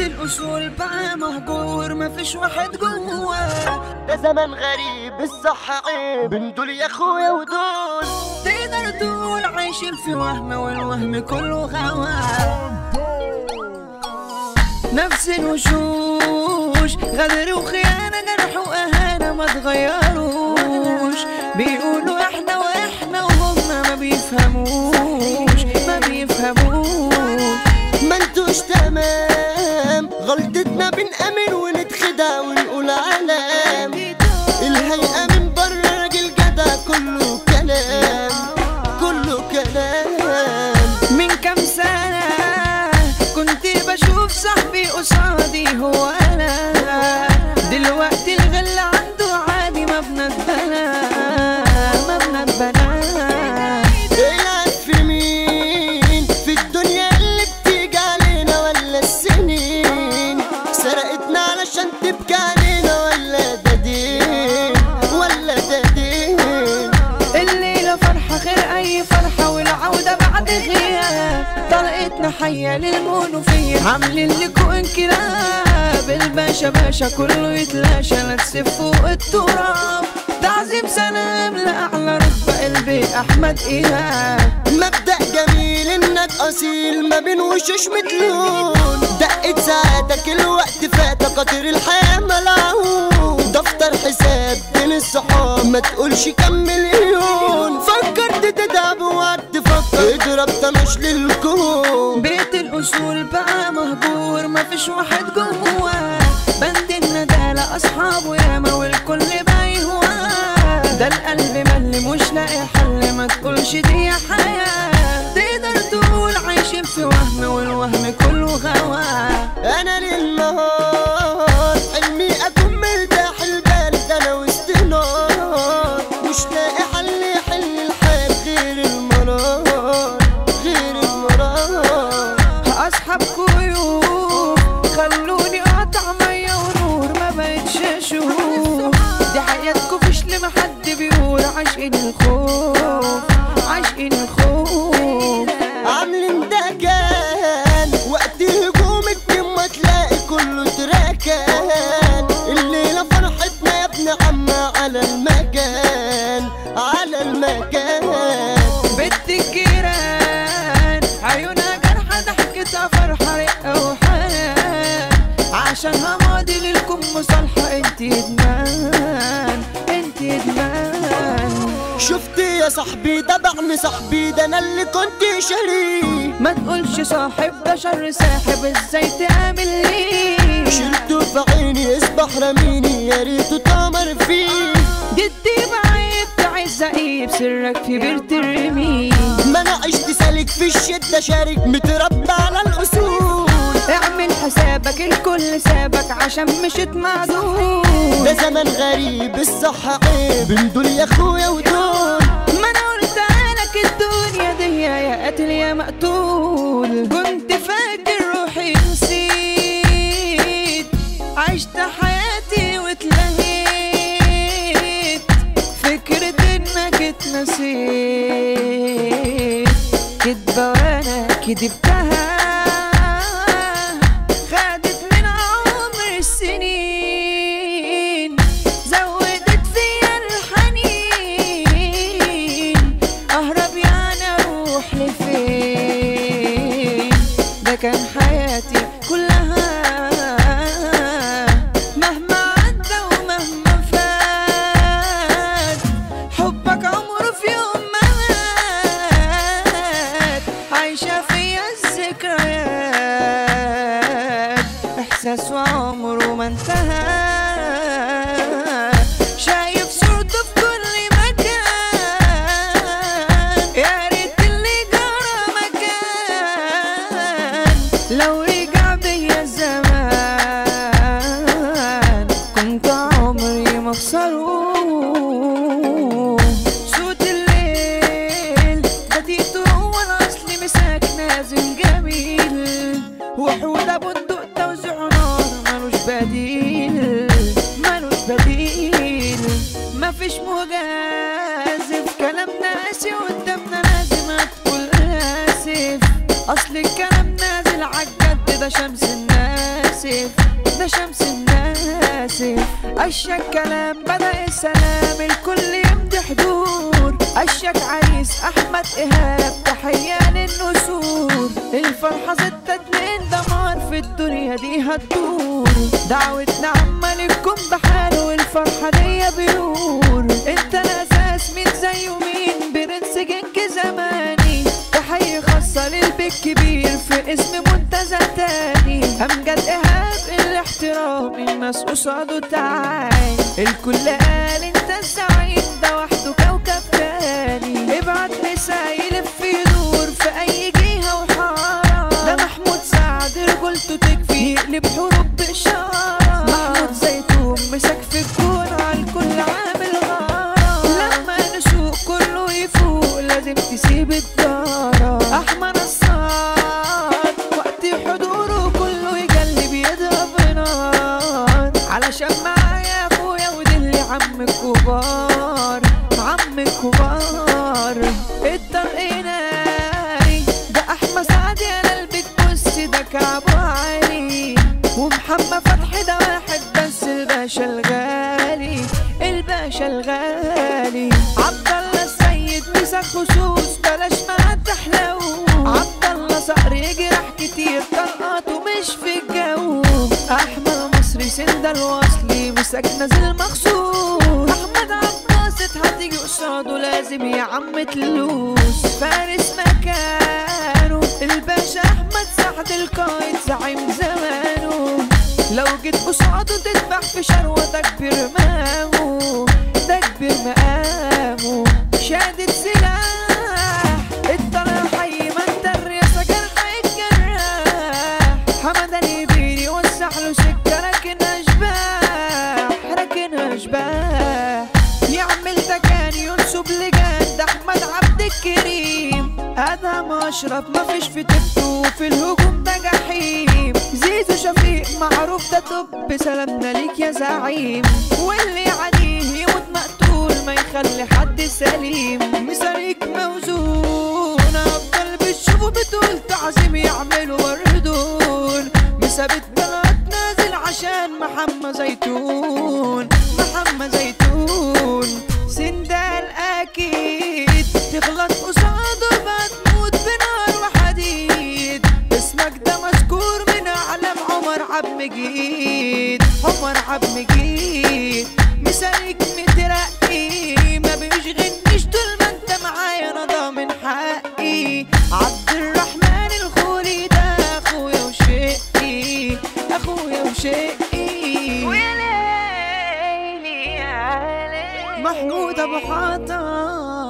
الأصول بقى مهجور مفيش واحد جواه. ده زمن غريب الصح عيب بين دول يا اخويا ودول. تقدر تقول عايشين في وهم والوهم كله غواه. نفس الوشوش غدر وخيانة جرح وأهانة ما تغيروش. بيقولوا احنا واحنا وهم ما بيفهموش ما بيفهموش. ما انتوش تمام غلطتنا بنأمن ونتخدع ونقول علام. الهيئة من بره راجل جدع كله كلام كله كلام. من كام سنة كنت بشوف صاحبي قصادي هو أنا. دلوقتي الغل عنده عادي مبنى اتبنى مبنى اتبنى. العب في مين في الدنيا اللي بتيجي علينا ولا السنين سرقتنا علشان تبكي علينا ولا ده دين ولا ده دين. الليلة فرحة غير أي فرحة والعودة بعد غياب. طلقتنا حية للمنوفية عاملين لكو انكلاب. الباشا باشا كله يتلاشى لا تسيب فوق التراب. تعظيم سلام لأعلى رتبة قلبي أحمد إيهاب. مبدأ جميل انك اصيل ما بين وشوش متلون. دقت ساعتك الوقت فاتك قطر الحياة ملعون. دفتر حساب بين الصحاب ما تقولش كم مليون. فكرت تتعب وقت تفكر اضرب طنش للكون. بيت الأصول بقى مهجور مفيش واحد جواه. بند الندالة أصحابه ياما والكل بقى يهواه. ده القلب ملي مش لاقي حل ما تقولش دي حياة. تقدر تقول عايشين في وهم والوهم كله غواه. انا للنهار حلمي اكون مرتاح البال ده انا وسط نار. مش لاقي حل يحل الحال غير المرار غير المرار. أصحاب كيوب خلوني أقطع مية ونور ما بقتش أشوف. دي حياتكوا فيش لما حد بيقول عاشقين الخوف عاشقين الخوف. عاملين ده كان وقت هجوم الكلمة تلاقي كله تراكان. الليلة فرحتنا يا ابن عم على المكان على المكان. بنت الجيران عيونها جرحة ضحكتها فرحة رقة وحنان. عشانها ماضي للكم مصالحة انت ادمان انت ادمان. شفت يا صاحبي ده بعن صاحبي ده انا اللي كنت شاريه. ما تقولش صاحب ده شر ساحب ازاي تآمن ليه. شلته في عيني اصبح رميني يا ريته تامر فيه. جدي بعيب تعيش زقيب سرك في بير ترميه. ما انا عشت سالك في الشدة شارك متربى على الاصول. اعمل حسابك الكل سابك عشان مشيت معدول. ده زمن غريب الصح عيب بين دول يا اخويا ودول. ما انا قلت لك الدنيا دي يا قاتل يا مقتول. كنت فاكر روحي نسيت عشت حياتي واتلهيت. فكرة انك اتنسيت كدبة وانا كدبتها. خدت من عمر السنين زودت فيا الحنين. اهرب يعني اروح لفين. ده كان حياتي كلها مهما عدى ومهما فات. حبك عمره في يوم ما مات. عايشة فيا الذكريات احساس وعمره ما انتهى. شايف صورته في كل مكان. يا ريت اللي جرى مكان. لو رجع بيا الزمان كنت عمري ما اخسره. صوت الليل ده تيتو هو الاصل مساك نازل جميل. وحود ابو الدق توزيع نار ملوش بديل ملوش بديل. مفيش مجازف كلامنا قاسي قدامنا لازم هتقول اسف. اصل الكلام نازل عالجد ده شمس الناس آسف ده شمس الناسف. أشيك كلام بدأ السلام الكل يمضي حضور. أشيك عريس أحمد إيهاب تحية للنسور. الفرحة 6-2 دمار في الدنيا دي هتدور. دعوتنا عمال لكم بحاله والفرحة دي بيور. انت الأساس مين زي ومين برنس جنك زماني. تحية خاصة للبيك كبير في اسم منتزه تاني. أمجد إيهاب الاحترام الناس قصاده تعاني. الكل قال انت الزعيم ده وحده كوكب تاني. ابعت رسايل يلف يدور في أي جهة وحارة. ده محمود سعد رجولته تكفي يقلب حروب بإشارة. محمود زيتون مسك في الكون عالكل عامل غارة. لما نسوق كله يفوق لازم تسيب الدارة. أحمد الصاد وقت حضوره كله يقلب يضرب نار. علشان معايا اخويا ودلي عم كبار عم كبار. الطرق ناري ده احمد سعد يا قلبك بص ده كعبه عالي. ومحمد فتحي ده واحد بس الباشا الغالي الباشا الغالي. عبدالله السيد مسك خصوص بلاش ما تحلو. عبدالله صقر يجرح كتير طلقاته مش في الجو. احمد مصري سند الوصلي مسك نازل مخصوص. احمد عباسط هتيجي قصاده لازم يا عم تلوس. فارس مكانه الباشا احمد سعد القايد زعيم زمانه. لو جيت قصاده تذبح في شروه ده كبير مقامه ده كبير مقامه. شادد سلاح الطلع حي ما انت الرياسه جرح الجراح. حمد اليبيري وسع له سكه لكن اشباح لكن اشباح. يعمل تكان ينسب لجان ده احمد عبد الكريم. ادهم اشرف مفيش في تبته في الهجوم ده جحيم. زيزو شفيق معروف ده طب سلامنا ليك يا زعيم. واللي عليه يموت مقتول ما يخلي حد سليم. مساريك موزون افضل بتشوفه بتقول تعظيم يعملوا وردون. مسابت بلد نازل عشان محمد زيتون محمد زيتون. سندال اكيد تغلط قصاده بتموت بنار وحديد. اسمك ده مذكور من اعلام عمر عبد مجيد عمر عبد مجيد. مثالك مترقي ما بيشغلنيش طول ما انت معايا انا ضامن حقي. عبد الرحمن الخولي ده اخويا وشقي اخويا وشقي. ويا ليلي يا ليلي محمود ابو حطام